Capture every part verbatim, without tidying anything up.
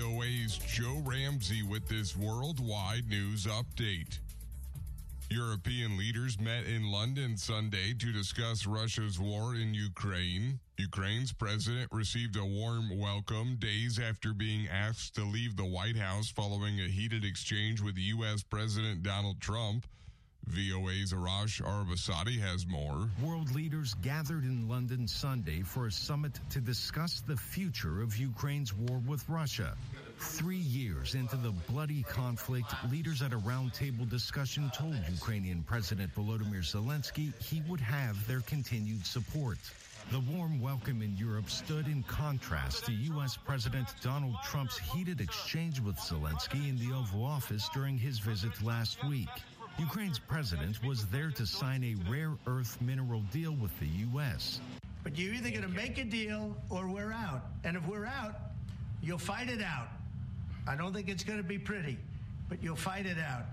V O A's Joe Ramsey with this worldwide news update. European leaders met in London Sunday to discuss Russia's war in Ukraine. Ukraine's president received a warm welcome days after being asked to leave the White House following a heated exchange with U S President Donald Trump. V O A's Arash Arabasadi has more. World leaders gathered in London Sunday for a summit to discuss the future of Ukraine's war with Russia. Three years into the bloody conflict, leaders at a roundtable discussion told Ukrainian President Volodymyr Zelensky he would have their continued support. The warm welcome in Europe stood in contrast to U S President Donald Trump's heated exchange with Zelensky in the Oval Office during his visit last week. Ukraine's president was there to sign a rare earth mineral deal with the U S. But you're either going to make a deal or we're out. And if we're out, you'll fight it out. I don't think it's going to be pretty, but you'll fight it out.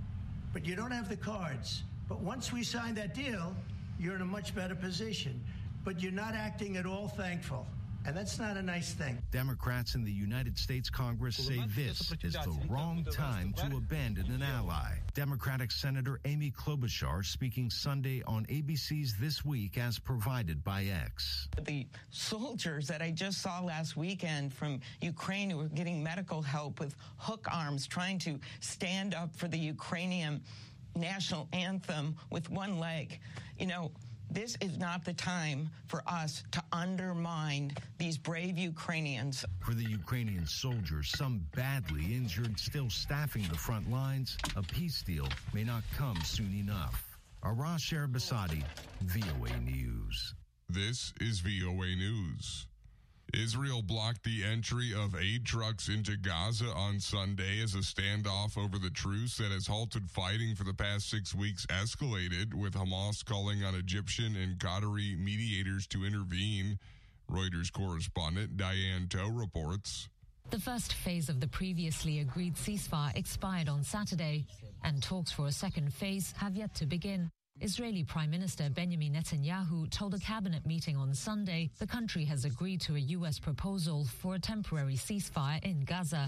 But you don't have the cards. But once we sign that deal, you're in a much better position. But you're not acting at all thankful. And that's not a nice thing. Democrats in the United States Congress say this is the wrong time to abandon an ally. Democratic Senator Amy Klobuchar speaking Sunday on A B C's This Week as provided by X. The soldiers that I just saw last weekend from Ukraine who were getting medical help with hook arms, trying to stand up for the Ukrainian national anthem with one leg, you know, this is not the time for us to undermine these brave Ukrainians. For the Ukrainian soldiers, some badly injured, still staffing the front lines, a peace deal may not come soon enough. Arash Arabasadi, V O A News. This is V O A News. Israel blocked the entry of aid trucks into Gaza on Sunday as a standoff over the truce that has halted fighting for the past six weeks escalated, with Hamas calling on Egyptian and Qatari mediators to intervene. Reuters correspondent Diane Toe reports. The first phase of the previously agreed ceasefire expired on Saturday, and talks for a second phase have yet to begin. Israeli Prime Minister Benjamin Netanyahu told a cabinet meeting on Sunday the country has agreed to a U S proposal for a temporary ceasefire in Gaza.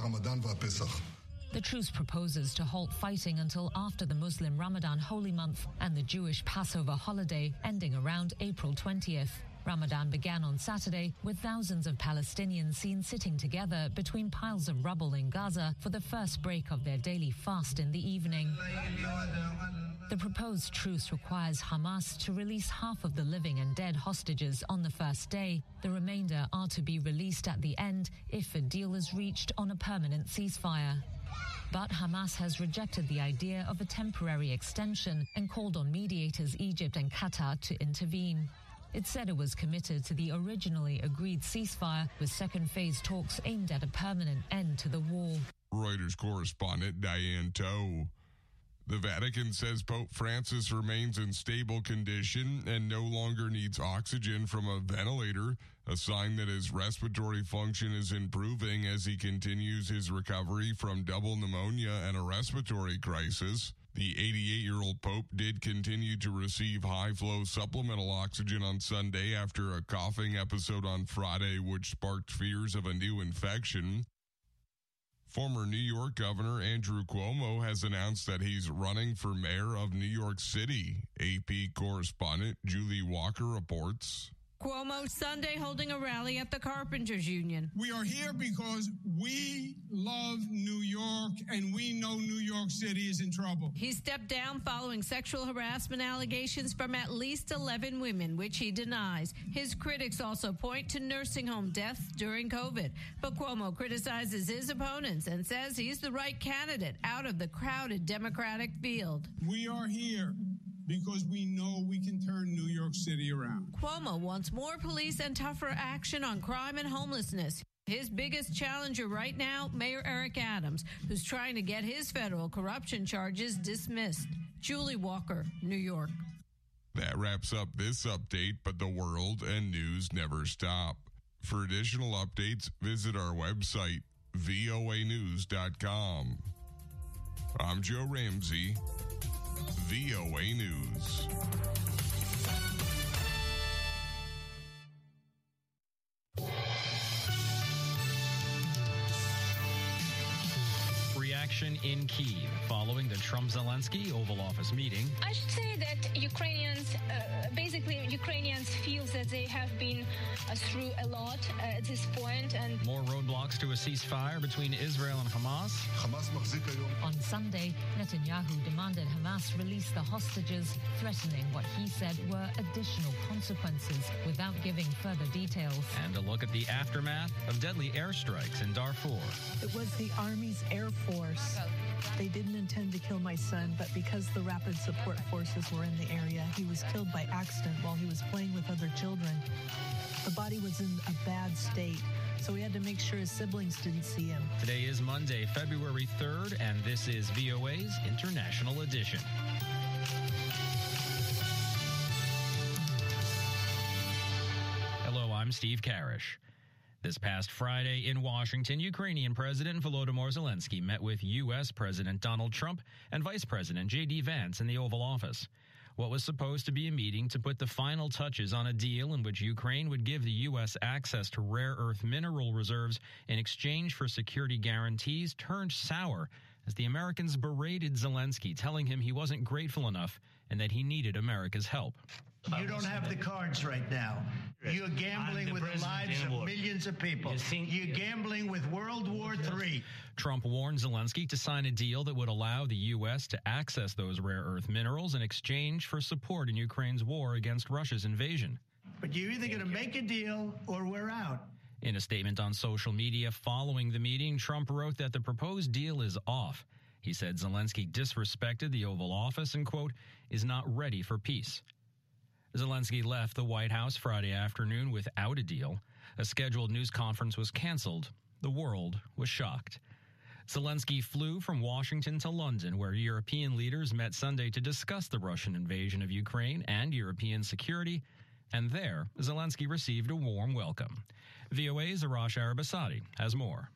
The truce proposes to halt fighting until after the Muslim Ramadan holy month and the Jewish Passover holiday, ending around April twentieth. Ramadan began on Saturday with thousands of Palestinians seen sitting together between piles of rubble in Gaza for the first break of their daily fast in the evening. The proposed truce requires Hamas to release half of the living and dead hostages on the first day. The remainder are to be released at the end if a deal is reached on a permanent ceasefire. But Hamas has rejected the idea of a temporary extension and called on mediators Egypt and Qatar to intervene. It said it was committed to the originally agreed ceasefire, with second phase talks aimed at a permanent end to the war. Reuters correspondent Diane Toe. The Vatican says Pope Francis remains in stable condition and no longer needs oxygen from a ventilator, a sign that his respiratory function is improving as he continues his recovery from double pneumonia and a respiratory crisis. The eighty-eight-year-old Pope did continue to receive high-flow supplemental oxygen on Sunday after a coughing episode on Friday, which sparked fears of a new infection. Former New York Governor Andrew Cuomo has announced that he's running for mayor of New York City. A P correspondent Julie Walker reports. Cuomo Sunday holding a rally at the Carpenters Union. We are here because we love New York and we know New York City is in trouble. He stepped down following sexual harassment allegations from at least eleven women, which he denies. His critics also point to nursing home deaths during COVID. But Cuomo criticizes his opponents and says he's the right candidate out of the crowded Democratic field. We are here because we know we can turn New York City around. Cuomo wants more police and tougher action on crime and homelessness. His biggest challenger right now, Mayor Eric Adams, who's trying to get his federal corruption charges dismissed. Julie Walker, New York. That wraps up this update, but the world and news never stop. For additional updates, visit our website, V O A news dot com. I'm Joe Ramsey, V O A News. reaction in Kyiv following the Trump-Zelensky Oval Office meeting. I should say that Ukrainians, uh, basically Ukrainians feel that they have been uh, through a lot uh, at this point. And more roadblocks to a ceasefire between Israel and Hamas. On Sunday, Netanyahu demanded Hamas release the hostages, threatening what he said were additional consequences without giving further details. And a look at the aftermath of deadly airstrikes in Darfur. It was the Army's Air Force. They didn't intend to kill my son, but because the Rapid Support Forces were in the area, he was killed by accident while he was playing with other children. The body was in a bad state, so we had to make sure his siblings didn't see him. Today is Monday, February third, and this is V O A's International Edition. Hello, I'm Steve Karish. This past Friday in Washington, Ukrainian President Volodymyr Zelensky met with U S. President Donald Trump and Vice President J D Vance in the Oval Office. What was supposed to be a meeting to put the final touches on a deal in which Ukraine would give the U S access to rare earth mineral reserves in exchange for security guarantees turned sour as the Americans berated Zelensky, telling him he wasn't grateful enough and that he needed America's help. You don't have the cards right now. You're gambling with the lives of millions of people. You're gambling with World War Three. Trump warned Zelensky to sign a deal that would allow the U S to access those rare earth minerals in exchange for support in Ukraine's war against Russia's invasion. But you're either going to make a deal or we're out. In a statement on social media following the meeting, Trump wrote that the proposed deal is off. He said Zelensky disrespected the Oval Office and, quote, is not ready for peace. Zelensky left the White House Friday afternoon without a deal. A scheduled news conference was canceled. The world was shocked. Zelensky flew from Washington to London, where European leaders met Sunday to discuss the Russian invasion of Ukraine and European security. And there, Zelensky received a warm welcome. V O A's Arash Arabasadi has more.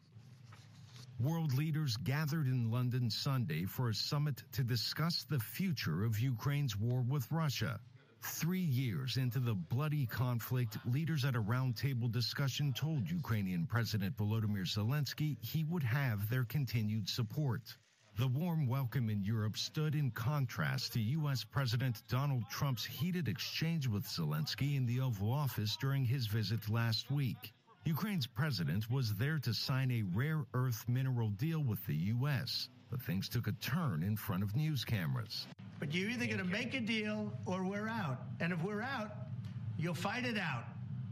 World leaders gathered in London Sunday for a summit to discuss the future of Ukraine's war with Russia. Three years into the bloody conflict, leaders at a roundtable discussion told Ukrainian President Volodymyr Zelensky he would have their continued support. The warm welcome in Europe stood in contrast to U S. President Donald Trump's heated exchange with Zelensky in the Oval Office during his visit last week. Ukraine's president was there to sign a rare earth mineral deal with the U S, but things took a turn in front of news cameras. But you're either going to make a deal or we're out. And if we're out, you'll fight it out.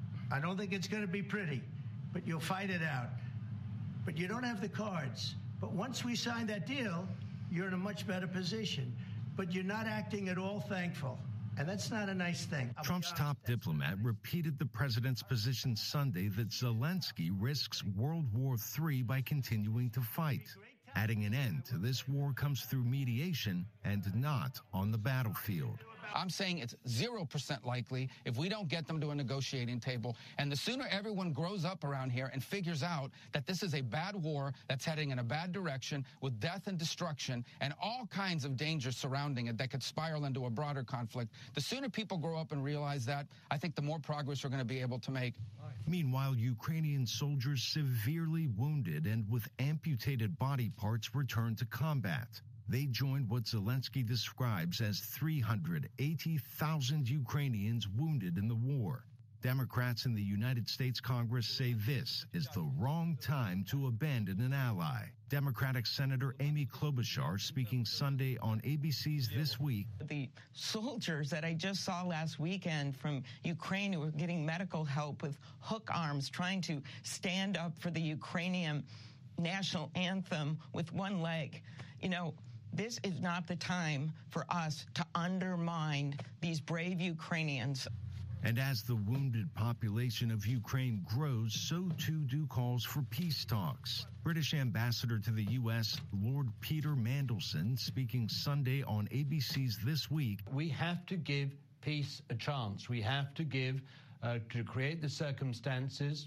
I don't think it's going to be pretty, but you'll fight it out. But you don't have the cards. But once we sign that deal, you're in a much better position. But you're not acting at all thankful. And that's not a nice thing. Trump's top diplomat repeated the president's position Sunday that Zelensky risks World War Three by continuing to fight. Adding an end to this war comes through mediation and not on the battlefield. I'm saying it's zero percent likely if we don't get them to a negotiating table. And the sooner everyone grows up around here and figures out that this is a bad war that's heading in a bad direction with death and destruction and all kinds of dangers surrounding it that could spiral into a broader conflict, the sooner people grow up and realize that, I think the more progress we're going to be able to make. Meanwhile, Ukrainian soldiers severely wounded and with amputated body parts returned to combat. They joined what Zelensky describes as three hundred eighty thousand Ukrainians wounded in the war. Democrats in the United States Congress say this is the wrong time to abandon an ally. Democratic Senator Amy Klobuchar speaking Sunday on A B C's This Week. The soldiers that I just saw last weekend from Ukraine who were getting medical help with hook arms, trying to stand up for the Ukrainian national anthem with one leg. You know, this is not the time for us to undermine these brave Ukrainians. And as the wounded population of Ukraine grows, so too do calls for peace talks. British Ambassador to the U S, Lord Peter Mandelson, speaking Sunday on A B C's This Week. We have to give peace a chance. We have to give, uh, to create the circumstances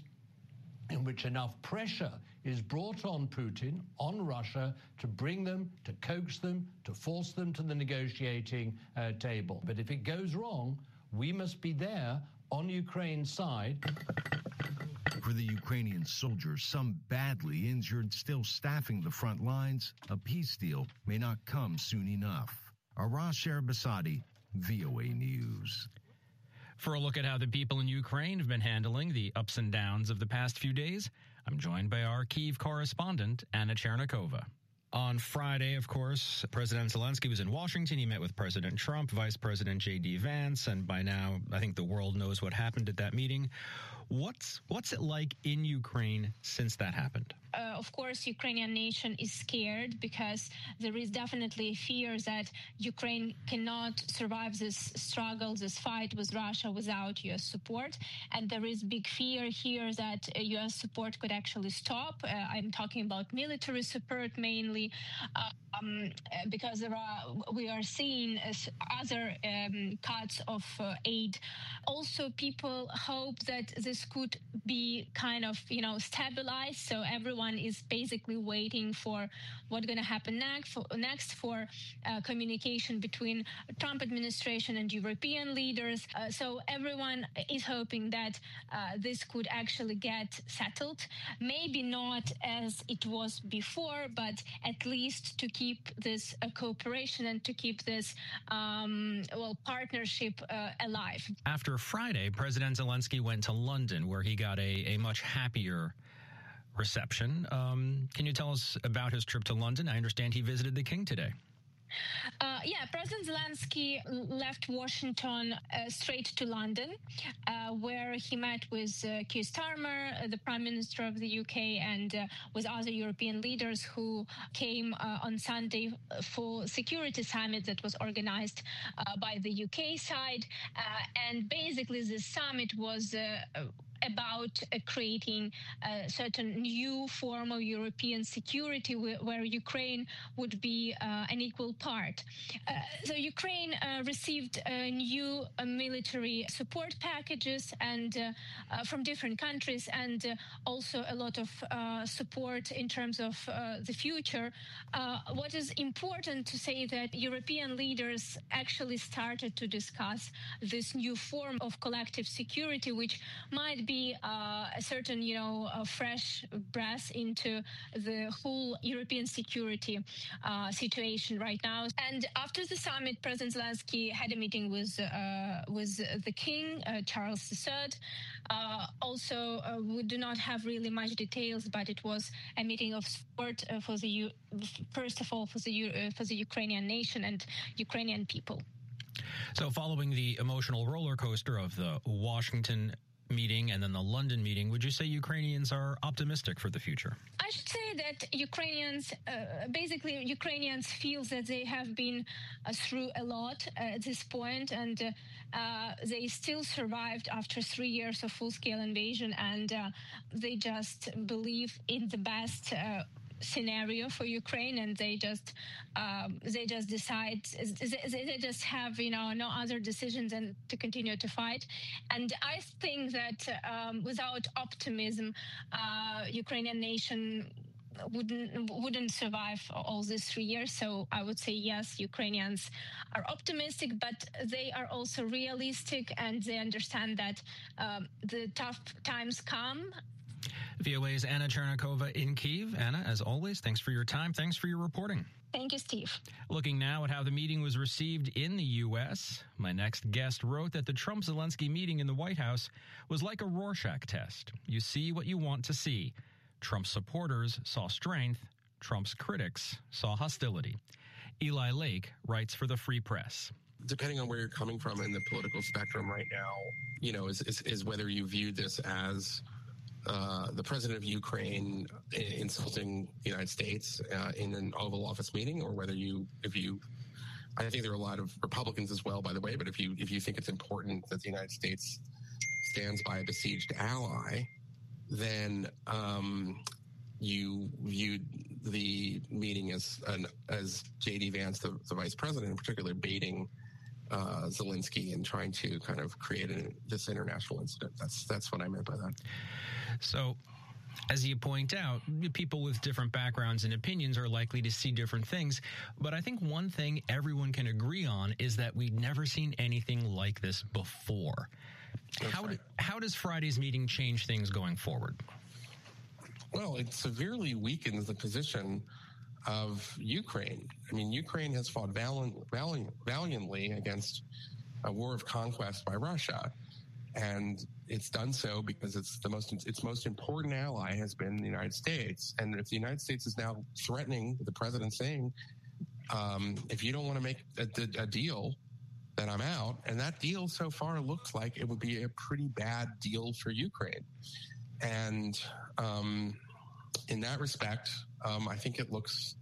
in which enough pressure is brought on Putin, on Russia, to bring them, to coax them, to force them to the negotiating uh, table. But if it goes wrong, we must be there on Ukraine's side. For the Ukrainian soldiers, some badly injured, still staffing the front lines, a peace deal may not come soon enough. Arash Erbasadi, V O A News. For a look at how the people in Ukraine have been handling the ups and downs of the past few days, I'm joined by our Kyiv correspondent, Anna Chernikova. On Friday, of course, President Zelensky was in Washington. He met with President Trump, Vice President J D Vance, and by now, I think the world knows what happened at that meeting. What's what's it like in Ukraine since that happened? Uh, of course, Ukrainian nation is scared because there is definitely fear that Ukraine cannot survive this struggle, this fight with Russia without U S support. And there is big fear here that uh, U S support could actually stop. Uh, I'm talking about military support mainly, uh, um, because there are we are seeing as other um, cuts of uh, aid. Also, people hope that this could be kind of, you know, stabilized. So everyone is basically waiting for what's going to happen next for, next for uh, communication between Trump administration and European leaders. Uh, so everyone is hoping that uh, this could actually get settled. Maybe not as it was before, but at least to keep this uh, cooperation and to keep this um, well partnership uh, alive. After Friday, President Zelensky went to London, where he got a, a much happier reception. Um, can you tell us about his trip to London? I understand he visited the King today. Uh, yeah, President Zelensky left Washington uh, straight to London, uh, where he met with uh, Keir Starmer, uh, the Prime Minister of the U K, and uh, with other European leaders who came uh, on Sunday for security summit that was organized uh, by the U K side. Uh, and basically, this summit was uh, about uh, creating a certain new form of European security where, where Ukraine would be uh, an equal part. Uh, so Ukraine uh, received uh, new uh, military support packages and uh, uh, from different countries, and uh, also a lot of uh, support in terms of uh, the future. Uh, what is important to say that European leaders actually started to discuss this new form of collective security, which might be Be, uh, a certain, you know, a fresh breath into the whole European security uh, situation right now. And after the summit, President Zelensky had a meeting with uh, with the King, uh, Charles the Third. Uh, also, uh, we do not have really much details, but it was a meeting of support uh, for the U- first of all for the U- uh, for the Ukrainian nation and Ukrainian people. So, following the emotional roller coaster of the Washington meeting and then the London meeting, would you say Ukrainians are optimistic for the future? I should say that Ukrainians, uh, basically Ukrainians feel that they have been uh, through a lot uh, at this point, and uh, uh, they still survived after three years of full-scale invasion, and uh, they just believe in the best uh, scenario for Ukraine, and they just um, they just decide they just have you know no other decisions than to continue to fight. And I think that um, without optimism, uh, Ukrainian nation wouldn't wouldn't survive all these three years. So I would say yes, Ukrainians are optimistic, but they are also realistic, and they understand that um, the tough times come. V O A's Anna Chernikova in Kyiv. Anna, as always, thanks for your time. Thanks for your reporting. Thank you, Steve. Looking now at how the meeting was received in the U S, my next guest wrote that the Trump-Zelensky meeting in the White House was like a Rorschach test. You see what you want to see. Trump's supporters saw strength. Trump's critics saw hostility. Eli Lake writes for the Free Press. Depending on where you're coming from in the political spectrum right now, you know, is, is, is whether you view this as Uh, the president of Ukraine insulting the United States uh, in an Oval Office meeting, or whether you, if you, I think there are a lot of Republicans as well, by the way, but if you if you think it's important that the United States stands by a besieged ally, then um, you viewed the meeting as an, as J D Vance, the, the vice president, in particular, baiting Uh, Zelensky and trying to kind of create a, this international incident. That's that's what I meant by that. So, as you point out, people with different backgrounds and opinions are likely to see different things. But I think one thing everyone can agree on is that we've never seen anything like this before. How, right. how does Friday's meeting change things going forward? Well, it severely weakens the position of Ukraine. I mean, Ukraine has fought valiant, valiant, valiantly against a war of conquest by Russia. And it's done so because it's the most its most important ally has been the United States. And if the United States is now threatening, the president saying, um, if you don't want to make a, a deal, then I'm out. And that deal so far looks like it would be a pretty bad deal for Ukraine. And um, in that respect, um, I think it looks.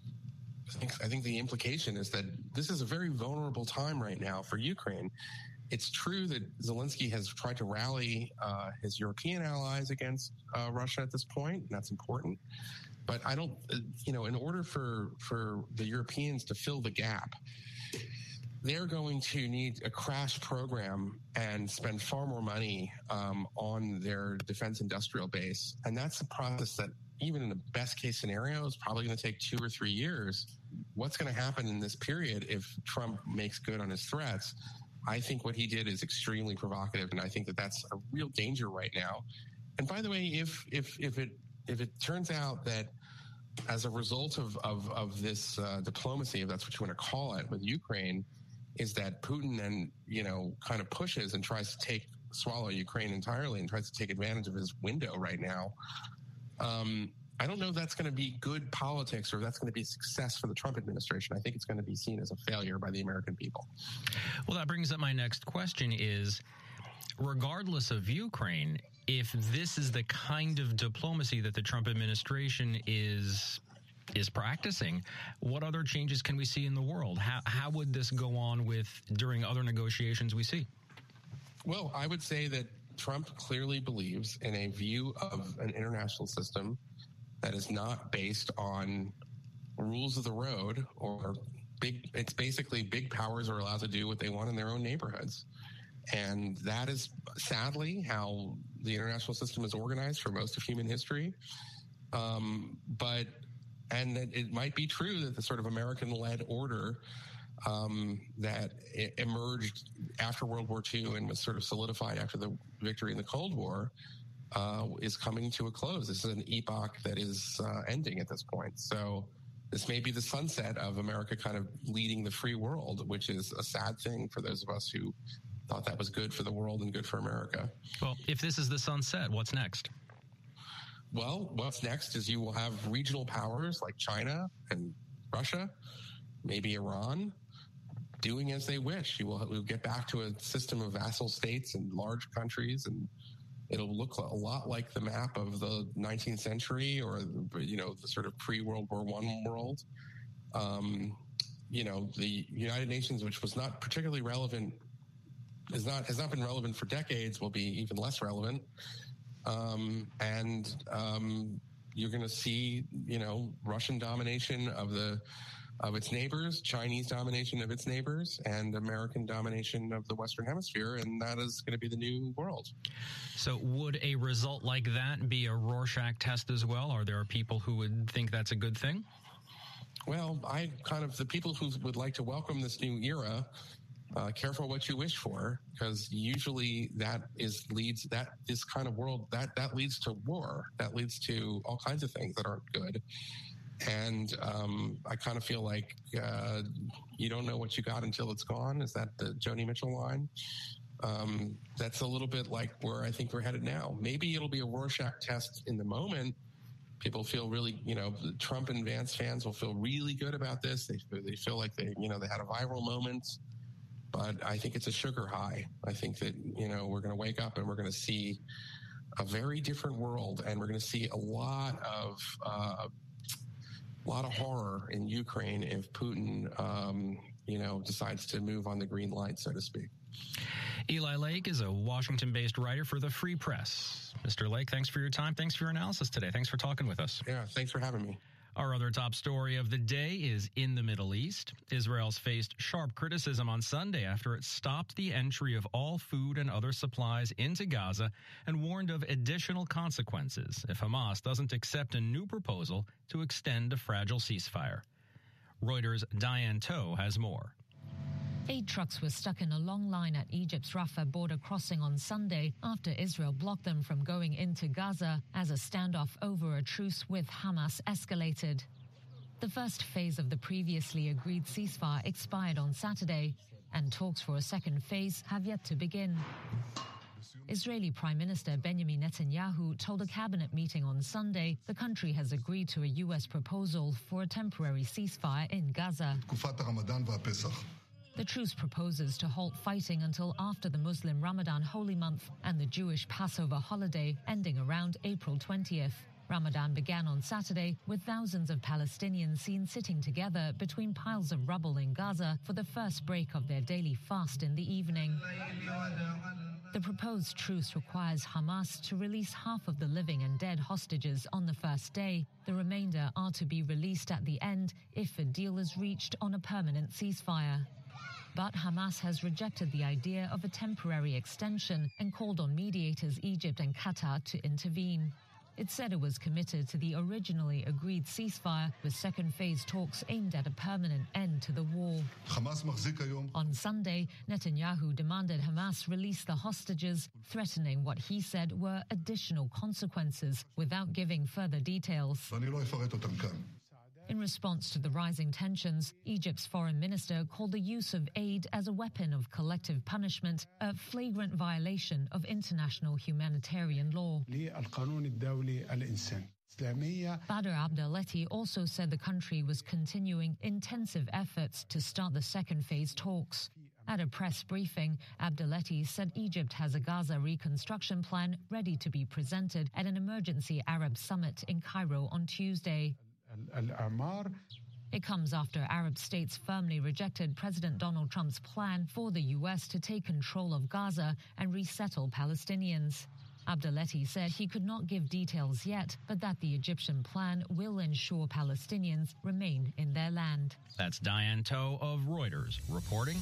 I think, I think the implication is that this is a very vulnerable time right now for Ukraine. It's true that Zelensky has tried to rally uh, his European allies against uh, Russia at this point, and that's important. But I don't, uh, you know, in order for, for the Europeans to fill the gap, they're going to need a crash program and spend far more money um, on their defense industrial base. And that's a process that, even in the best case scenario, is probably going to take two or three years. What's going to happen in this period if Trump makes good on his threats? I think what he did is extremely provocative, and I think that that's a real danger right now. And by the way, if if if it if it turns out that as a result of of, of this uh, diplomacy, if that's what you want to call it, with Ukraine, is that Putin then, you know, kind of pushes and tries to take swallow Ukraine entirely and tries to take advantage of his window right now. Um, I don't know if that's going to be good politics or if that's going to be a success for the Trump administration. I think it's going to be seen as a failure by the American people. Well, that brings up my next question is, regardless of Ukraine, if this is the kind of diplomacy that the Trump administration is is practicing, what other changes can we see in the world? How, how would this go on with during other negotiations we see? Well, I would say that Trump clearly believes in a view of an international system that is not based on rules of the road or big, it's basically big powers are allowed to do what they want in their own neighborhoods. And that is sadly how the international system is organized for most of human history. Um, but, and that it might be true that the sort of American-led order um, that emerged after World War Two and was sort of solidified after the victory in the Cold War uh, is coming to a close. This is an epoch that is uh, ending at this point. So this may be the sunset of America kind of leading the free world, which is a sad thing for those of us who thought that was good for the world and good for America. Well, if this is the sunset, what's next? Well, what's next is you will have regional powers like China and Russia, maybe Iran, doing as they wish. You will we'll get back to a system of vassal states and large countries, and it'll look a lot like the map of the nineteenth century or, you know, the sort of pre-World War One world. Um, you know, the United Nations, which was not particularly relevant, is not has not been relevant for decades, will be even less relevant. Um, and um, you're going to see, you know, Russian domination of the of its neighbors, Chinese domination of its neighbors, and American domination of the Western Hemisphere, and that is going to be the new world. So would a result like that be a Rorschach test as well? Are there people who would think that's a good thing? Well, I kind of, the people who would like to welcome this new era, uh, careful what you wish for, because usually that is leads, that this kind of world, that, that leads to war. That leads to all kinds of things that aren't good. And um, I kind of feel like uh, you don't know what you got until it's gone. Is that the Joni Mitchell line? Um, that's a little bit like where I think we're headed now. Maybe it'll be a Rorschach test in the moment. People feel really, you know, the Trump and Vance fans will feel really good about this. They they feel like they, you know, they had a viral moment. But I think it's a sugar high. I think that, you know, we're going to wake up and we're going to see a very different world, and we're going to see a lot of uh, a lot of horror in Ukraine if Putin, um, you know, decides to move on the green light, so to speak. Eli Lake is a Washington-based writer for the Free Press. Mister Lake, thanks for your time. Thanks for your analysis today. Thanks for talking with us. Yeah, thanks for having me. Our other top story of the day is in the Middle East. Israel's faced sharp criticism on Sunday after it stopped the entry of all food and other supplies into Gaza and warned of additional consequences if Hamas doesn't accept a new proposal to extend a fragile ceasefire. Reuters' Diane Toe has more. Eight trucks were stuck in a long line at Egypt's Rafah border crossing on Sunday after Israel blocked them from going into Gaza as a standoff over a truce with Hamas escalated. The first phase of the previously agreed ceasefire expired on Saturday, and talks for a second phase have yet to begin. Israeli Prime Minister Benjamin Netanyahu told a cabinet meeting on Sunday the country has agreed to a U S proposal for a temporary ceasefire in Gaza. The truce proposes to halt fighting until after the Muslim Ramadan holy month and the Jewish Passover holiday, ending around April twentieth. Ramadan began on Saturday with thousands of Palestinians seen sitting together between piles of rubble in Gaza for the first break of their daily fast in the evening. The proposed truce requires Hamas to release half of the living and dead hostages on the first day. The remainder are to be released at the end if a deal is reached on a permanent ceasefire. But Hamas has rejected the idea of a temporary extension and called on mediators Egypt and Qatar to intervene. It said it was committed to the originally agreed ceasefire, with second phase talks aimed at a permanent end to the war. On Sunday, Netanyahu demanded Hamas release the hostages, threatening what he said were additional consequences without giving further details. In response to the rising tensions, Egypt's foreign minister called the use of aid as a weapon of collective punishment a flagrant violation of international humanitarian law. Badr Abdelaty also said the country was continuing intensive efforts to start the second phase talks. At a press briefing, Abdelaty said Egypt has a Gaza reconstruction plan ready to be presented at an emergency Arab summit in Cairo on Tuesday. It comes after Arab states firmly rejected President Donald Trump's plan for the U S to take control of Gaza and resettle Palestinians. Abdelaty said he could not give details yet, but that the Egyptian plan will ensure Palestinians remain in their land. That's Diane Toe of Reuters reporting.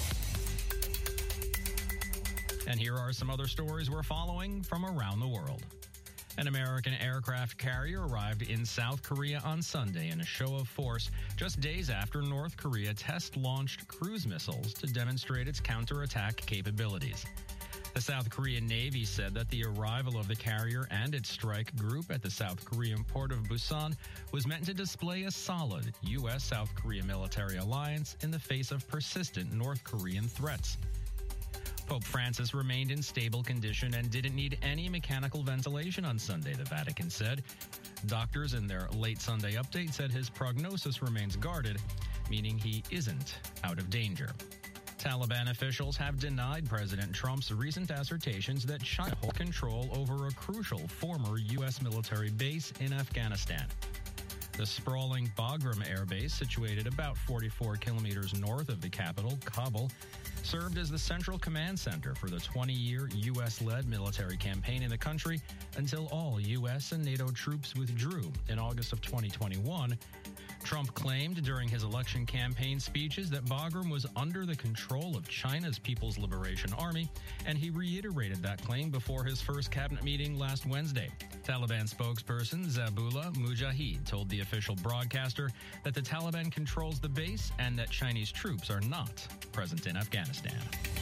And here are some other stories we're following from around the world. An American aircraft carrier arrived in South Korea on Sunday in a show of force just days after North Korea test-launched cruise missiles to demonstrate its counterattack capabilities. The South Korean Navy said that the arrival of the carrier and its strike group at the South Korean port of Busan was meant to display a solid U S South Korea military alliance in the face of persistent North Korean threats. Pope Francis remained in stable condition and didn't need any mechanical ventilation on Sunday, the Vatican said. Doctors in their late Sunday update said his prognosis remains guarded, meaning he isn't out of danger. Taliban officials have denied President Trump's recent assertions that China holds control over a crucial former U S military base in Afghanistan. The sprawling Bagram Air Base, situated about forty-four kilometers north of the capital, Kabul, served as the central command center for the twenty-year U S-led military campaign in the country until all U S and NATO troops withdrew in August of twenty twenty-one. Trump claimed during his election campaign speeches that Bagram was under the control of China's People's Liberation Army, and he reiterated that claim before his first cabinet meeting last Wednesday. Taliban spokesperson Zabullah Mujahid told the official broadcaster that the Taliban controls the base and that Chinese troops are not present in Afghanistan.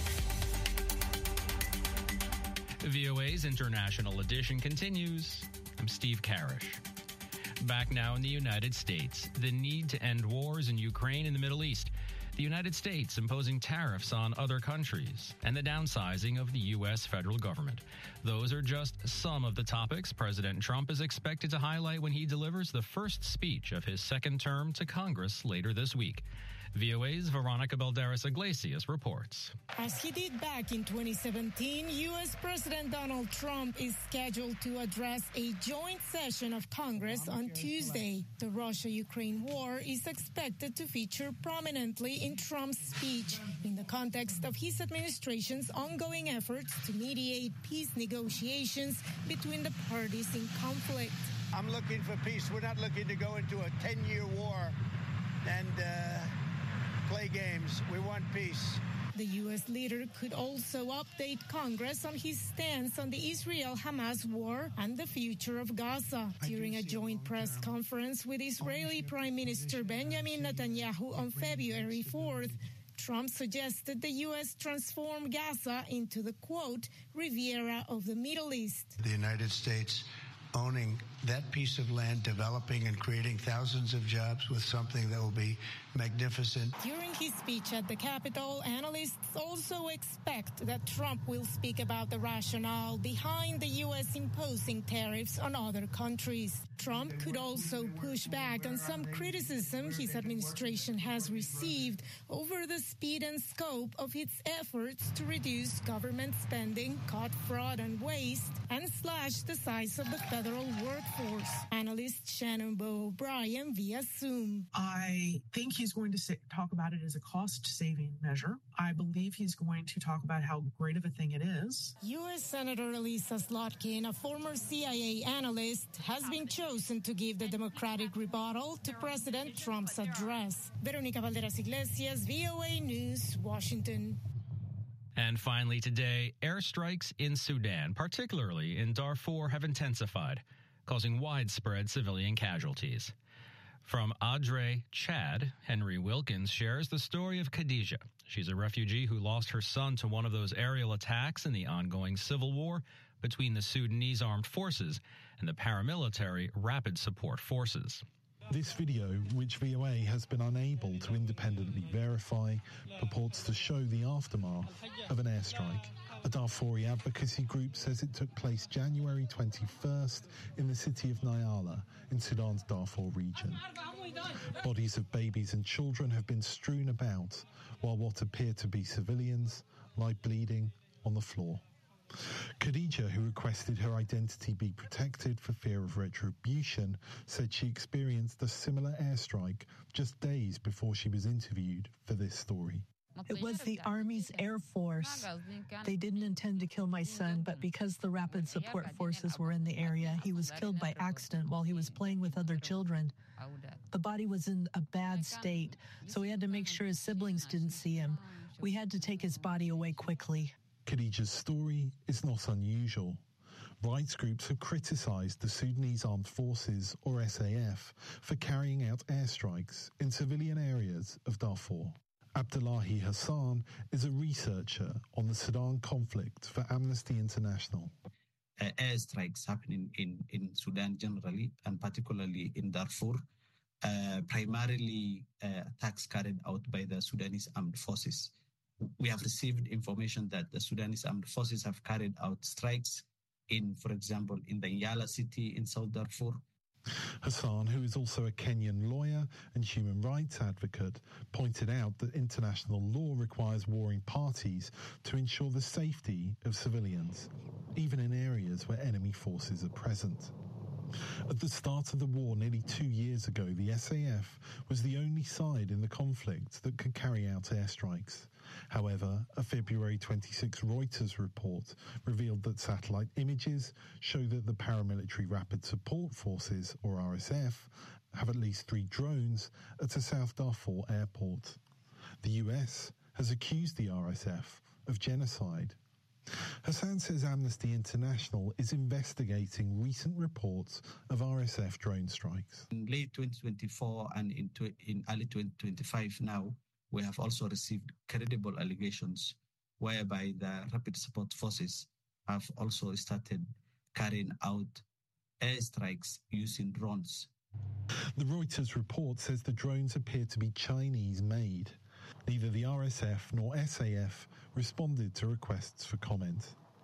V O A's International Edition continues. I'm Steve Karish. Back now in the United States, the need to end wars in Ukraine and the Middle East, the United States imposing tariffs on other countries, and the downsizing of the U S federal government. Those are just some of the topics President Trump is expected to highlight when he delivers the first speech of his second term to Congress later this week. V O A's Veronica Balderas Iglesias reports. As he did back in twenty seventeen, U S President Donald Trump is scheduled to address a joint session of Congress on Tuesday. The Russia-Ukraine war is expected to feature prominently in Trump's speech in the context of his administration's ongoing efforts to mediate peace negotiations between the parties in conflict. I'm looking for peace. We're not looking to go into a ten-year war and uh, play games. We want peace. The U S leader could also update Congress on his stance on the Israel-Hamas war and the future of Gaza. During a joint press conference with Israeli Prime Minister Benjamin Netanyahu on February fourth, Trump suggested the U S transform Gaza into the, quote, Riviera of the Middle East. The United States owning that piece of land, developing and creating thousands of jobs with something that will be magnificent. During his speech at the Capitol, analysts also expect that Trump will speak about the rationale behind the U S imposing tariffs on other countries. Trump could also push back on some criticism his administration has received over the speed and scope of its efforts to reduce government spending, cut fraud and waste, and slash the size of the federal workforce. Analyst Shannon Bo O'Brien via Zoom. I think he's going to say, talk about it as a cost-saving measure. I believe he's going to talk about how great of a thing it is. U S Senator Lisa Slotkin, a former C I A analyst, has been chosen to give the Democratic rebuttal to President Trump's address. Veronica Valderas Iglesias, V O A News, Washington. And finally today, airstrikes in Sudan, particularly in Darfur, have intensified, causing widespread civilian casualties. From Adre, Chad, Henry Wilkins shares the story of Khadija. She's a refugee who lost her son to one of those aerial attacks in the ongoing civil war between the Sudanese armed forces and the paramilitary Rapid Support Forces. This video, which V O A has been unable to independently verify, purports to show the aftermath of an airstrike. A Darfuri advocacy group says it took place January twenty-first in the city of Nyala in Sudan's Darfur region. Bodies of babies and children have been strewn about, while what appear to be civilians lie bleeding on the floor. Khadija, who requested her identity be protected for fear of retribution, said she experienced a similar airstrike just days before she was interviewed for this story. It was the Army's Air Force. They didn't intend to kill my son, but because the Rapid Support Forces were in the area, he was killed by accident while he was playing with other children. The body was in a bad state, so we had to make sure his siblings didn't see him. We had to take his body away quickly. Khadija's story is not unusual. Rights groups have criticized the Sudanese Armed Forces, or S A F, for carrying out airstrikes in civilian areas of Darfur. Abdullahi Hassan is a researcher on the Sudan conflict for Amnesty International. Uh, airstrikes happening in, in Sudan generally, and particularly in Darfur, uh, primarily uh, attacks carried out by the Sudanese Armed Forces. We have received information that the Sudanese Armed Forces have carried out strikes in, for example, in the Nyala city in South Darfur. Hassan, who is also a Kenyan lawyer and human rights advocate, pointed out that international law requires warring parties to ensure the safety of civilians, even in areas where enemy forces are present. At the start of the war nearly two years ago, the S A F was the only side in the conflict that could carry out airstrikes. However, a February twenty-sixth Reuters report revealed that satellite images show that the paramilitary Rapid Support Forces, or R S F, have at least three drones at a South Darfur airport. The U S has accused the R S F of genocide. Hassan says Amnesty International is investigating recent reports of R S F drone strikes. In late twenty twenty-four and in, tw- in early twenty twenty-five now, we have also received credible allegations whereby the Rapid Support Forces have also started carrying out airstrikes using drones. The Reuters report says the drones appear to be Chinese-made. Neither the R S F nor S A F responded to requests for comment.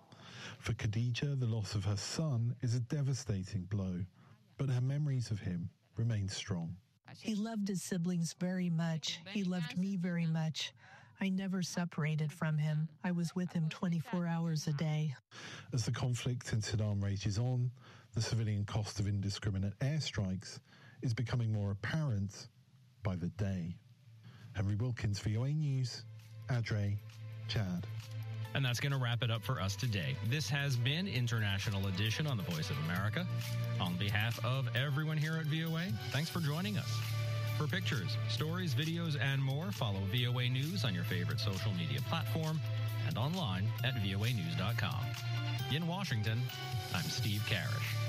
For Khadija, the loss of her son is a devastating blow, but her memories of him remain strong. He loved his siblings very much. He loved me very much. I never separated from him. I was with him twenty-four hours a day. As the conflict in Sudan rages on, the civilian cost of indiscriminate airstrikes is becoming more apparent by the day. Henry Wilkins, V O A News, Adre, Chad. And that's going to wrap it up for us today. This has been International Edition on the Voice of America. On behalf of everyone here at V O A, thanks for joining us. For pictures, stories, videos, and more, follow V O A News on your favorite social media platform and online at V O A news dot com. In Washington, I'm Steve Karish.